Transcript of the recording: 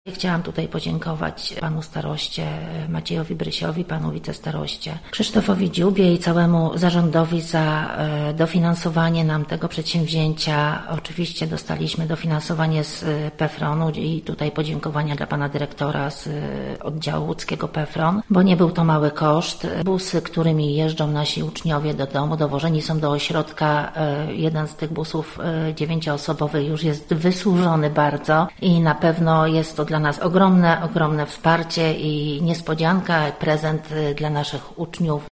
Chciałam tutaj podziękować panu staroście Maciejowi Brysiowi, panu wicestaroście Krzysztofowi Dziubie i całemu zarządowi za dofinansowanie nam tego przedsięwzięcia. Oczywiście dostaliśmy dofinansowanie z PFRON-u i tutaj podziękowania dla pana dyrektora z oddziału łódzkiego PFRON, bo nie był to mały koszt. Busy, którymi jeżdżą nasi uczniowie do domu, dowożeni są do ośrodka. Jeden z tych busów 9-osobowy już jest wysłużony bardzo i na pewno jest to dla nas ogromne wsparcie i niespodzianka, prezent dla naszych uczniów.